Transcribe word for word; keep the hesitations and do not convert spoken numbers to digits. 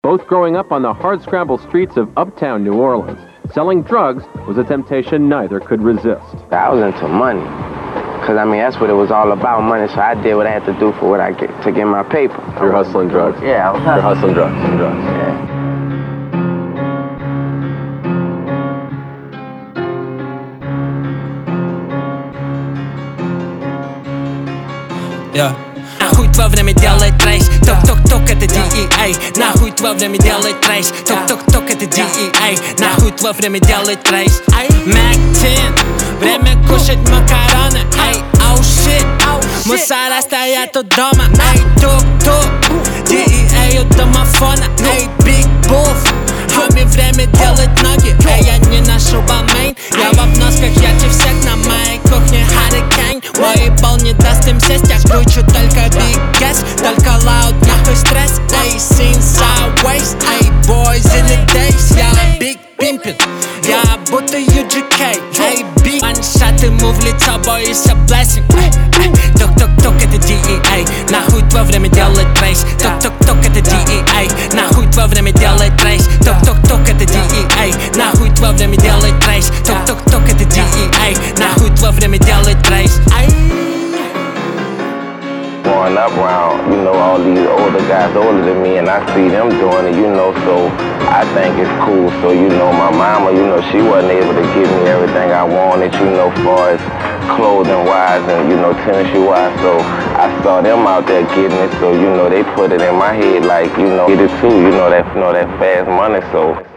Both growing up on the hardscramble streets of uptown New Orleans, selling drugs was a temptation neither could resist. I was into money, because, I mean, that's what it was all about, money, so I did what I had to do for what I get, to get my paper. You're hustling drugs? Yeah, I was You're hustling drugs, drugs. Yeah. Yeah. Нахуй твое время делает трейс. Ток-ток-ток, это ди и эй. Нахуй твое время делает трейс. Ток-ток-ток, это ди и эй. Нахуй твое время делает трейс. Мак десять, время кушать макароны. Эй, оу shit, мусора стоят у дома. Эй, тук-тук, ди и эй у домофона. Эй, big booth, homie, время делать ноги. Эй, я не ношу балмейн. Я в обносках ярче всех на моей кухне Hurricane. Мой бол не даст им сесть. Я кручу только big gas, только loud, нахуй стресс. Эй, seen sideways. Эй, boys in the days. Я big pimpin', я будто ю джи кей. Эй, big маншат, ему в лицо, боишься blessing. Ток-ток-ток, это ди и эй. Нахуй твое время делает трейс. Ток-ток-ток, это ди и эй. Нахуй твое время делает трейс. Ток-ток-ток, это ди и эй. Нахуй твое время делает трейс. Ток-ток-ток, это ди и эй. Нахуй твое время делает трейс. Growing up around, you know, all these older guys older than me, and I see them doing it, you know, so I think it's cool. So, you know, my mama, you know, she wasn't able to give me everything I wanted, you know, far as clothing wise and, you know, tennis shoe wise. So I saw them out there getting it, so, you know, they put it in my head like, you know, get it too, you know, that, you know, that fast money, so.